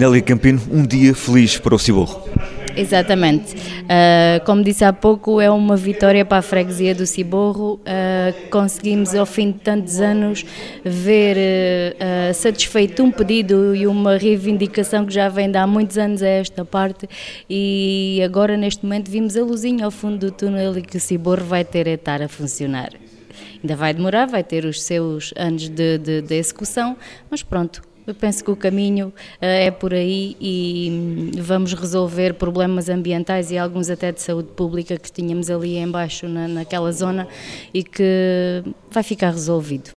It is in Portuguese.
Nélia Campino, um dia feliz para o Ciborro. Exatamente. Como disse há pouco, é uma vitória para a freguesia do Ciborro. Conseguimos, ao fim de tantos anos, ver satisfeito um pedido e uma reivindicação que já vem de há muitos anos a esta parte, e agora, neste momento, vimos a luzinha ao fundo do túnel e que o Ciborro vai ter a estar a funcionar. Ainda vai demorar, vai ter os seus anos de execução, mas pronto. Eu penso que o caminho é por aí e vamos resolver problemas ambientais e alguns até de saúde pública que tínhamos ali em baixo naquela zona e que vai ficar resolvido.